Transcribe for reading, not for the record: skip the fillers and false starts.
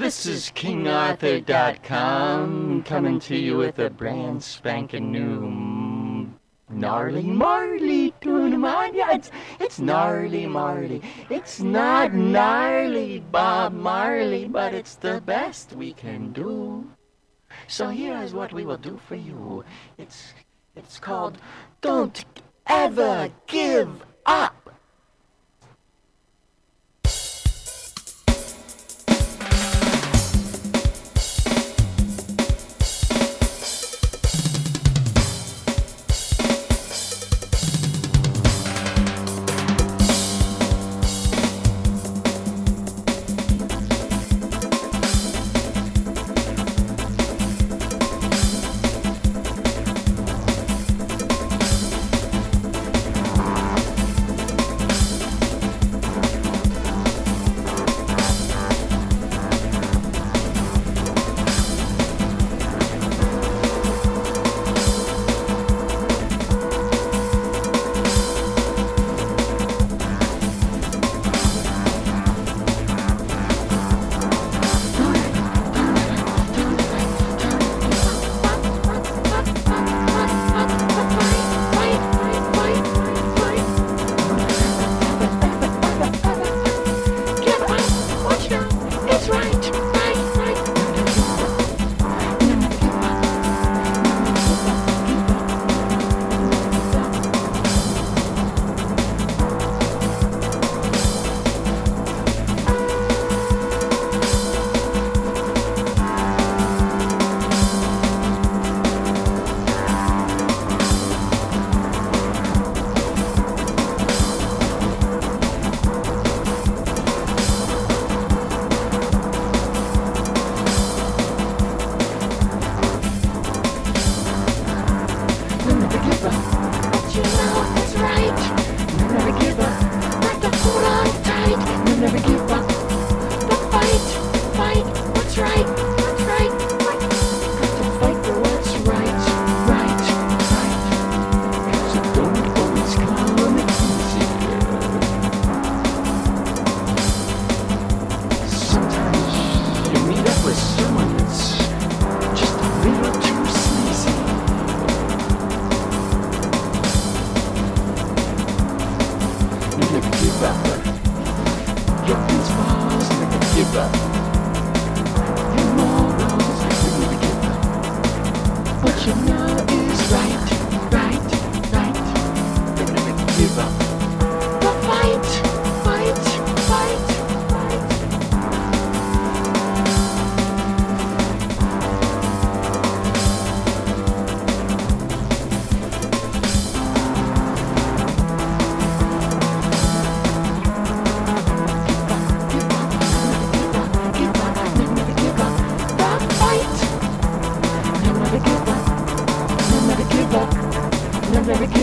This is KingArthur.com coming to you with a brand spanking new Gnarly Marley tune 'em on. Yeah, it's Gnarly Marley. It's not gnarly Bob Marley, but it's the best we can do. So here is what we will do for you. It's called Don't Ever Give Up. Never give